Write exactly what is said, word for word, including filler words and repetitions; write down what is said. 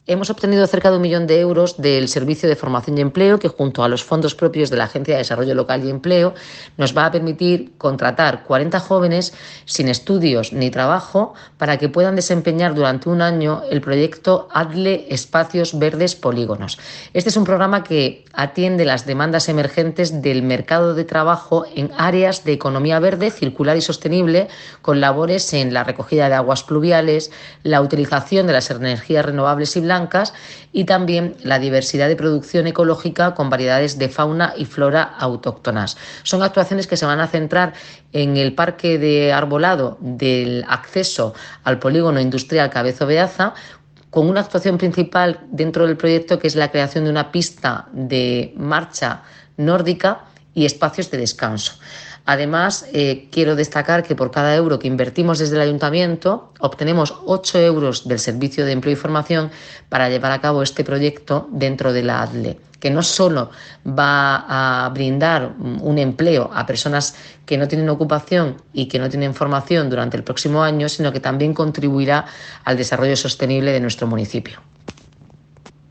Hemos obtenido cerca de un millón de euros del Servicio de Formación y Empleo, que junto a los fondos propios de la Agencia de Desarrollo Local y Empleo nos va a permitir contratar cuarenta jóvenes sin estudios ni trabajo para que puedan desempeñar durante un año el proyecto ADLE Espacios Verdes Polígonos. Este es un programa que atiende las demandas emergentes del mercado de trabajo en áreas de economía verde, circular y sostenible, con labores en la recogida de aguas pluviales, la utilización de las energías renovables y blancas, blancas y también la diversidad de producción ecológica con variedades de fauna y flora autóctonas. Son actuaciones que se van a centrar en el parque de arbolado del acceso al polígono industrial Cabezo Beaza, con una actuación principal dentro del proyecto que es la creación de una pista de marcha nórdica y espacios de descanso. Además, eh, quiero destacar que por cada euro que invertimos desde el Ayuntamiento obtenemos ocho euros del Servicio de Empleo y Formación para llevar a cabo este proyecto dentro de la ADLE, que no solo va a brindar un empleo a personas que no tienen ocupación y que no tienen formación durante el próximo año, sino que también contribuirá al desarrollo sostenible de nuestro municipio.